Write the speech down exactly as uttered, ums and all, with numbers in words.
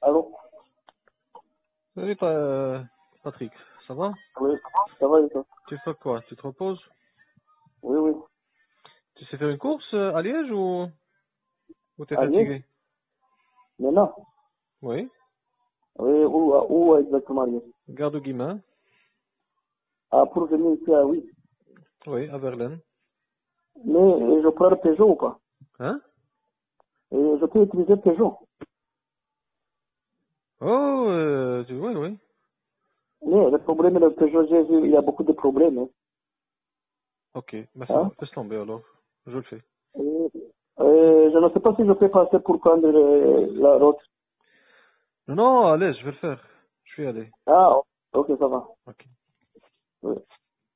Allô? Salut Pa- Patrick, ça va? Oui, ça va et toi? Tu fais quoi? Tu te reposes? Oui, oui. Tu sais faire une course euh, à Liège ou, ou t'es À Liège? fatigué? Maintenant? Oui. Oui, où, où exactement à Liège? Gare de Guimain? Ah, pour venir ici, ah oui. Oui, à Verlaine. Mais euh, je prends le Peugeot ou pas? Hein? Et je peux utiliser Peugeot. Oh, euh, tu- oui, oui. Mais le problème, le Peugeot, j'ai vu, il y a beaucoup de problèmes. Hein? Ok, bah ça va, Hein? laisse tomber alors. Je le fais. Et, euh, je ne sais pas si je peux passer pour prendre euh, la route. Non, non, allez, je vais le faire. Je vais y aller. Ah, ok, ça va. Ok. Oui.